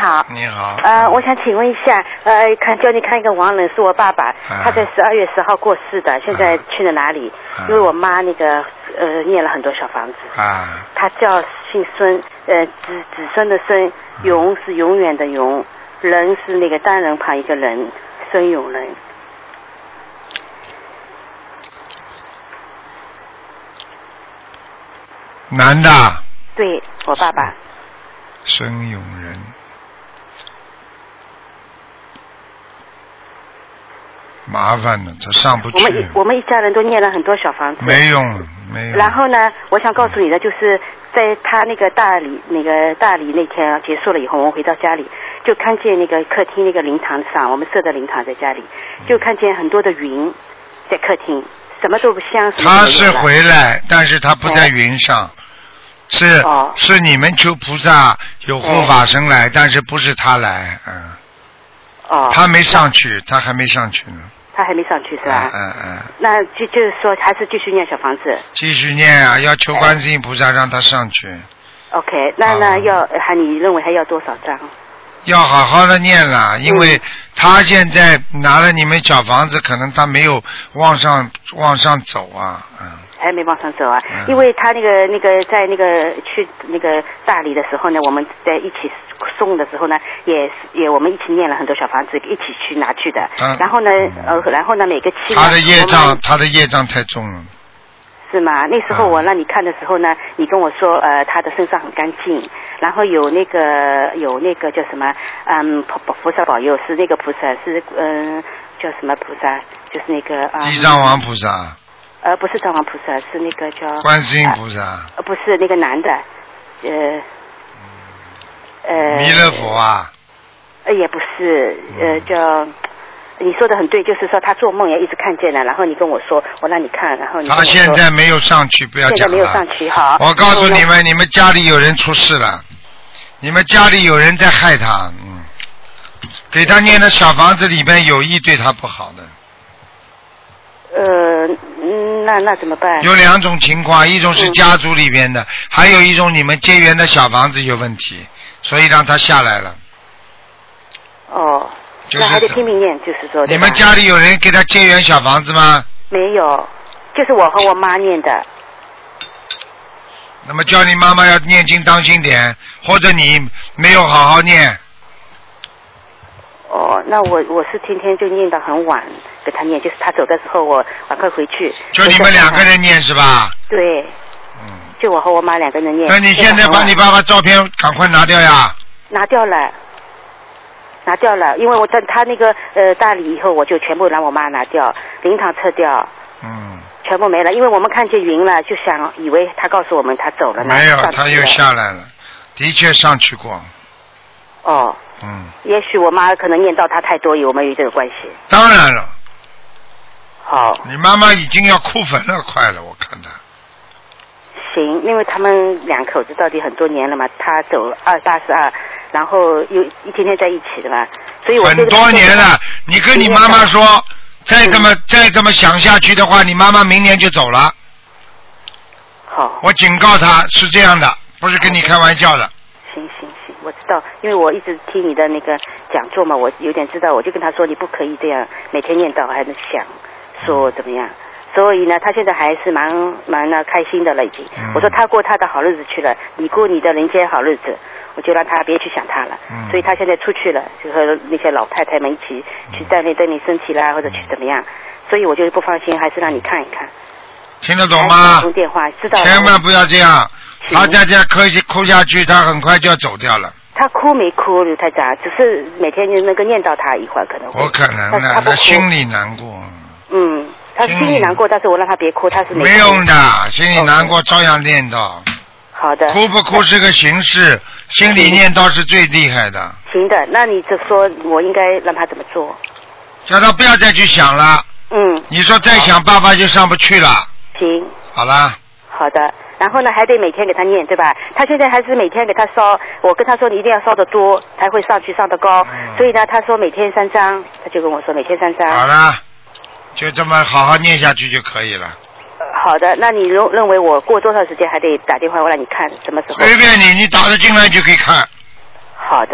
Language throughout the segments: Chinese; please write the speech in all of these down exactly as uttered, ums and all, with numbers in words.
好。 你好。 呃，我想请问一下，呃，看叫你看一个亡人是我爸爸， 啊、 他在十二月十号过世的，现在去了哪里？啊、因为我妈那个呃念了很多小房子。啊。他叫姓孙，呃，子子孙的孙，永是永远的永，人是那个单人旁一个人，孙永仁。 男的。 对，我爸爸。 孙永仁。麻烦了，他上不去。 我们我们一家人都念了很多小房子。 没用，没用。 然后呢，我想告诉你的就是，在他那个大理那个大理那天结束了以后，我们回到家里，就看见那个客厅那个灵堂上，我们设的灵堂在家里，就看见很多的云在客厅，什么都不像。 他是回来，但是他不在云上。哎是、哦、是你们求菩萨有护法神来、哎，但是不是他来，嗯。哦。他没上去，他还没上去呢。 他还没上去是吧？ 嗯嗯。嗯那就就是说，还是继续念小房子。 继续念啊，要求观世音菩萨让他上去。哎、 OK， 那那要还你认为还要多少张？ 要好好的念了，因为他现在拿了你们小房子，可能他没有往上往上走啊，嗯。 还没往上走啊，嗯、因为他那个那个在那个去那个大理的时候呢，我们在一起送的时候呢，也也我们一起念了很多小房子，一起去拿去的。嗯、然后呢，呃，然后呢，每个期他的业障，他的业障太重了。 是吗？那时候我让你看的时候呢，嗯、你跟我说，呃，他的身上很干净，然后有那个有那个叫什么，嗯，菩萨保佑，是那个菩萨是嗯、呃、叫什么菩萨？就是那个啊。 地藏王菩萨。 呃，不是藏王菩萨，是那个叫观世音菩萨。 呃，不是那个男的，呃，呃。 弥勒佛啊。 呃，也不是，呃，叫，你说的很对，就是说他做梦也一直看见了，然后你跟我说，我让你看，然后你跟我说。 他现在没有上去，不要讲了。 现在没有上去，好。 我告诉你们，你们家里有人出事了，你们家里有人在害他，嗯，给他念的小房子里边有意对他不好的。 呃，那那怎么办？ 有两种情况，一种是家族里边的，嗯、还有一种你们结缘的小房子有问题，所以让他下来了。 哦， 就是、 那还得拼命念，就是说。 你们家里有人给他结缘小房子吗？ 没有，就是我和我妈念的。 那么叫你妈妈要念经当心点，或者你没有好好念。 哦，那我我是天天就念到很晚，给他念，就是他走的时候我赶快回去。 就你们两个人念是吧？ 对。嗯。就我和我妈两个人念。 那你现在把你爸爸照片赶快拿掉呀。 拿掉了，拿掉了，因为我在他那个呃大理以后，我就全部让我妈拿掉，灵堂撤掉。嗯。全部没了，因为我们看见云了，就想以为他告诉我们他走了呢。 没有，他又下来了，的确上去过。 哦。嗯，也许我妈可能念到他太多，有没有这个关系？ 当然了。 好。 你妈妈已经要哭坟了，快了，我看她。 行，因为他们两口子到底很多年了嘛，他走二八十二，然后又一天天在一起的嘛，所以我很多年了。你跟你妈妈说，再这么、嗯、再这么想下去的话，你妈妈明年就走了。 好。 我警告她是这样的，不是跟你开玩笑的。 行行行，我知道，因为我一直听你的那个讲座嘛，我有点知道，我就跟他说你不可以这样每天念叨，还能想说怎么样，所以呢，他现在还是蛮蛮呢开心的了已经。嗯、我说他过他的好日子去了，你过你的人间好日子，我就让他别去想他了。嗯、所以他现在出去了，就和那些老太太们一起去锻炼锻炼身体啦，或者去怎么样，所以我就不放心，还是让你看一看。 听得懂吗？ 通电话，知道。 千万不要这样。他再这样哭哭下去，他很快就要走掉了。 他哭没哭，刘太长，只是每天就那个念叨他一会儿可能会。 我可能的，他心里难过。 嗯，他心里难过，但是我让他别哭，他是没没用的，心里难过照样念叨。 好的。 哭不哭是个形式，心里念叨是最厉害的。 行的，那你就说我应该让他怎么做？ 叫他不要再去想了。嗯。你说再想，爸爸就上不去了。 行。 好了。 好的。然后呢，还得每天给他念，对吧？他现在还是每天给他烧，我跟他说你一定要烧得多，才会上去上得高。嗯、所以呢，他说每天三张，他就跟我说每天三张。 好了，就这么好好念下去就可以了。 呃、好的，那你认认为我过多少时间还得打电话我让你看什么时候？ 随便你，你打得进来就可以看。 好的，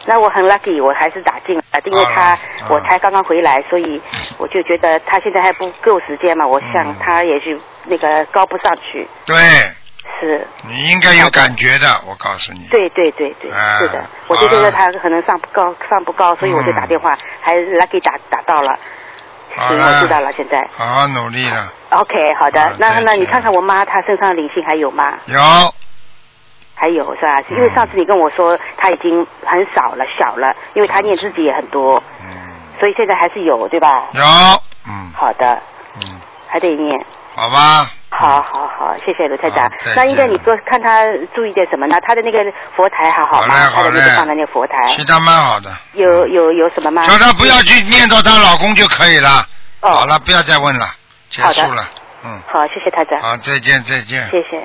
那我很 lucky， 我还是打进了，因为他、啊、我才刚刚回来，所以我就觉得他现在还不够时间嘛，我想他也许那个高不上去。 对。 是。 你应该有感觉的，我告诉你。 对对对对， 啊、 是的，我就觉得他可能上不高，上不高，所以我就打电话，嗯、还 lucky 打打到了。 好了，我知道了，现在。 好好努力了。 OK， 好的，那那你看看我妈她身上的灵性还有吗？ 有。 还有是吧？因为上次你跟我说她已经很少了，小了，因为她念自己也很多，嗯，所以现在还是有，对吧？ 有，嗯。 好的。 嗯。 还得念。 好吧。 好好好，谢谢卢台长。那应该你说看他注意点什么呢？他的那个佛台还好吗？ 好嘞好嘞。 他的那个放的那个佛台。 其他蛮好的。 有有有什么吗？ 叫他不要去念叨她老公就可以了。哦。好了，不要再问了，结束了。嗯。 好，谢谢台长。 好，再见再见。 谢谢。